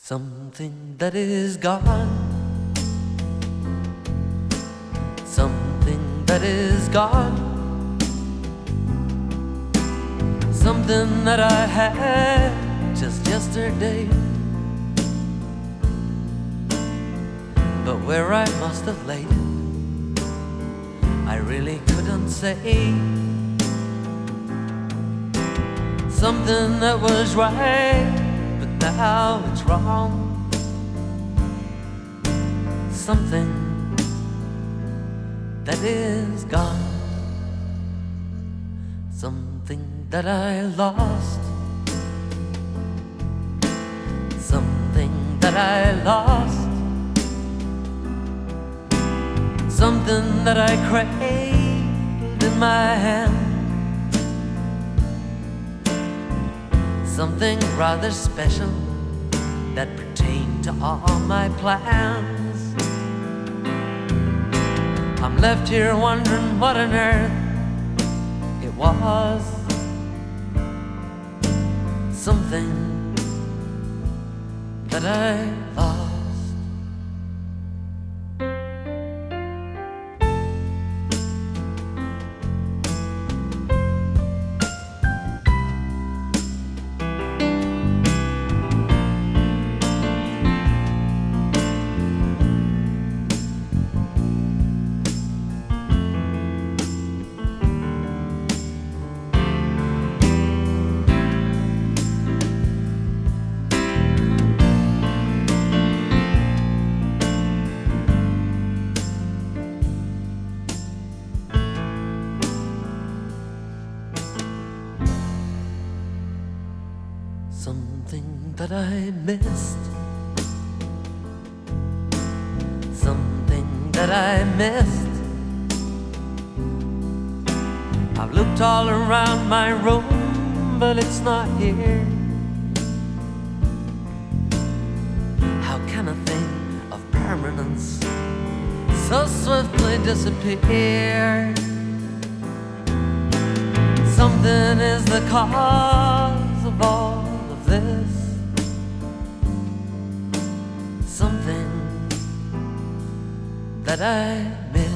Something that is gone, something that is gone, something that I had just yesterday, but where I must have laid it, I really couldn't say. Something that was right, but now it's wrong. Something that is gone, something that I lost, something that I lost, something that I cradled in my hand, something rather special that pertained to all my plans. I'm left here wondering what on earth it was. Something that I lost. Something that I missed, something that I missed. I've looked all around my room, but it's not here. How can a thing of permanence so swiftly disappear? Something is the cause of all of this. Something that I miss.